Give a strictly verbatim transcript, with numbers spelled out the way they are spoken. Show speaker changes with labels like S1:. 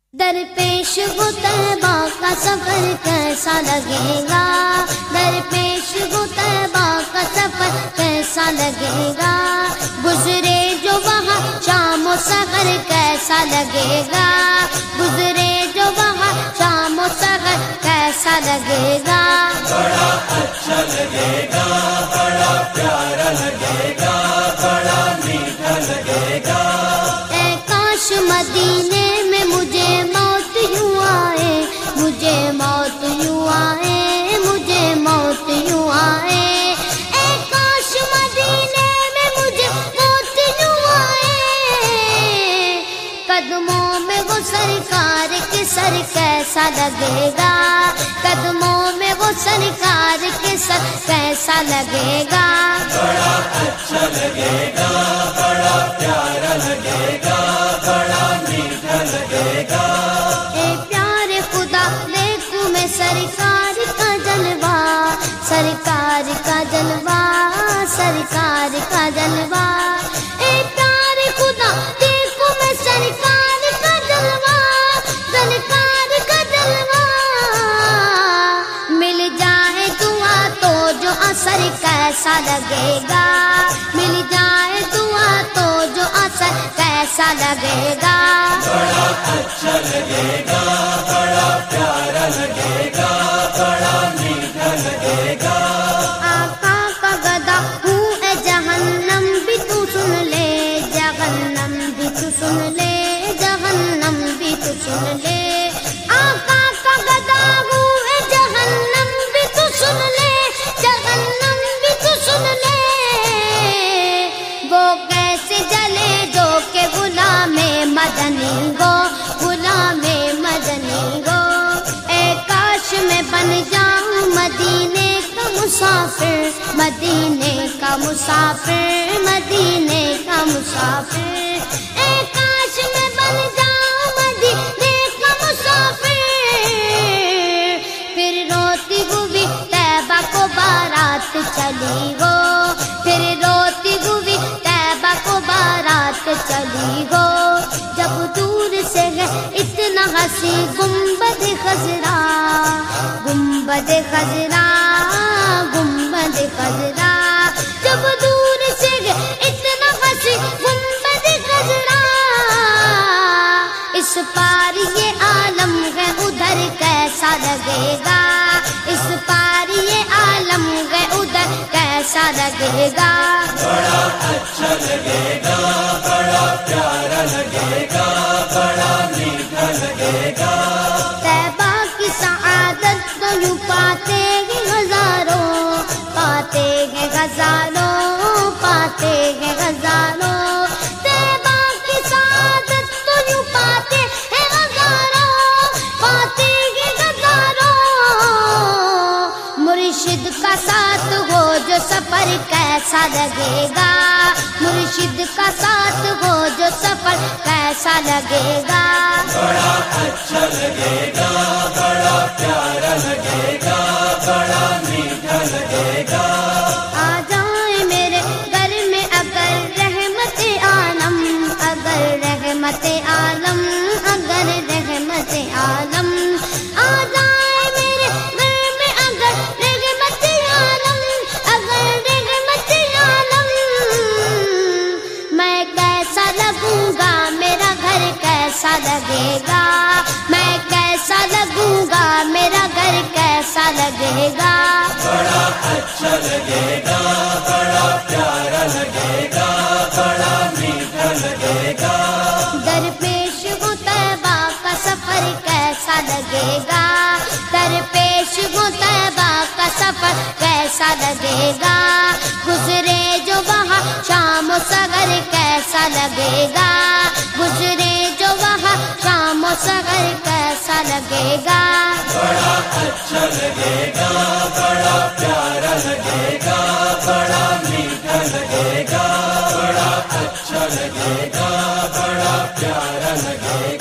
S1: درپیش وہ طیبہ کا سفر کیسا لگے گا، درپیش وہ طیبہ کا سفر کیسا لگے گا، گزرے جو وہاں شام و سحر کیسا لگے گا، گزرے جو وہاں شام و سحر کیسا لگے گا،
S2: بڑا اچھا لگے گا، بڑا پیارا لگے گا، بڑا میٹھا لگے گا۔
S1: اے کاش مدینے میں مجھے موت یوں آئے، مجھے موت یوں آئے، مجھے موت یوں آئے، اے کاش مدینے میں مجھے موت یوں آئے، قدموں میں وہ سرکار کے سر کیسا لگے گا، قدموں میں وہ سرکار کے سر کیسا لگے گا،
S2: بڑا اچھا لگے گا، بڑا پیارا لگے گا، بڑا میٹھا لگے گا۔
S1: اے پیارے خدا دیکھوں میں سرکار کا جلوہ، سرکار کا جلوہ، سرکار کا جلوہ، اے پیارے خدا دیکھوں میں سرکار کا جلوہ، سرکار کا جلوہ، مل جائے دعا تو جو اثر کیسا لگے گا، مل جائے دعا تو جو اثر کیسا لگے گا،
S2: بڑا اچھا لگے گا، بڑا پیارا لگے گا، بڑا میٹھا لگے گا۔
S1: آقا کا گدا ہوں اے جہنم بھی تو سن لے، جہنم بھی تو سن لے، جہنم بھی تو سن لے، آقا کا گدا ہوں اے جہنم بھی تو سن لے، جہنم بھی تو سن لے، وہ کیسے جلے جو کہ غلام مدنی گو، غلام مدنی گو، اے کاش میں بن جاؤں مدینے کا مسافر، مدینے کا مسافر، مدینے کا مسافر، اے کاش میں بن جاؤں مدینے کا مسافر، پھر روتی ہوئی طیبہ کو بارات چلی ہو، پھر روتی ہوئی طیبہ کو بارات چلی ہو، جب دور سے ہے اتنا ہنسی گنبد خضرا، گنبد خضرا، گنبد خضرا، جب دور سے ہے اتنا ہنسی گنبد خضرا، اس پار یہ عالم ہے ادھر کیسا لگے گا، اس پار یہ عالم ہے ادھر کیسا لگے گا،
S2: بڑا اچھا لگے گا، بڑا پیارا لگے گا، بڑا میٹھا لگے گا۔
S1: طیبہ کی سعادت تو یوں پاتے ہیں ہزاروں، پاتے ہیں ہزاروں، پاتے ہیں ہزاروں، طیبہ کی سعادت تو یوں پاتے ہیں ہزاروں، پاتے ہیں ہزاروں، مرشد کا ساتھ ہو جو سفر کیسا لگے گا، مرشد کا ساتھ ہو جو سفر کیسا لگے گا،
S2: بڑا اچھا لگے گا، بڑا پیارا لگے گا، بڑا میٹھا لگے گا۔
S1: آ جائے میرے گھر میں اگر رحمت عالم، اگر رحمت عالم، اگر رحمت عالم، آ جائے میرے گھر میں اگر رحمت عالم، اگر رحمت عالم، میں کیسا لگوں گا، میرا گھر کیسا لگے گا، میں کیسا لگوں گا، میرا گھر کیسا لگے گا،
S2: بڑا اچھا لگے گا، بڑا پیارا لگے گا، بڑا میٹھا لگے گا۔
S1: درپیش وہ طیبہ کا سفر کیسا لگے گا، درپیش وہ طیبہ کا سفر کیسا لگے گا، گزرے جو وہاں شام و سحر کیسا لگے گا، گزرے جو وہاں شام و سحر کیسا لگے گا،
S2: بڑا اچھا لگے گا، بڑا پیارا لگے گا، بڑا میٹھا لگے گا، بڑا اچھا لگے گا، بڑا پیارا لگے گا۔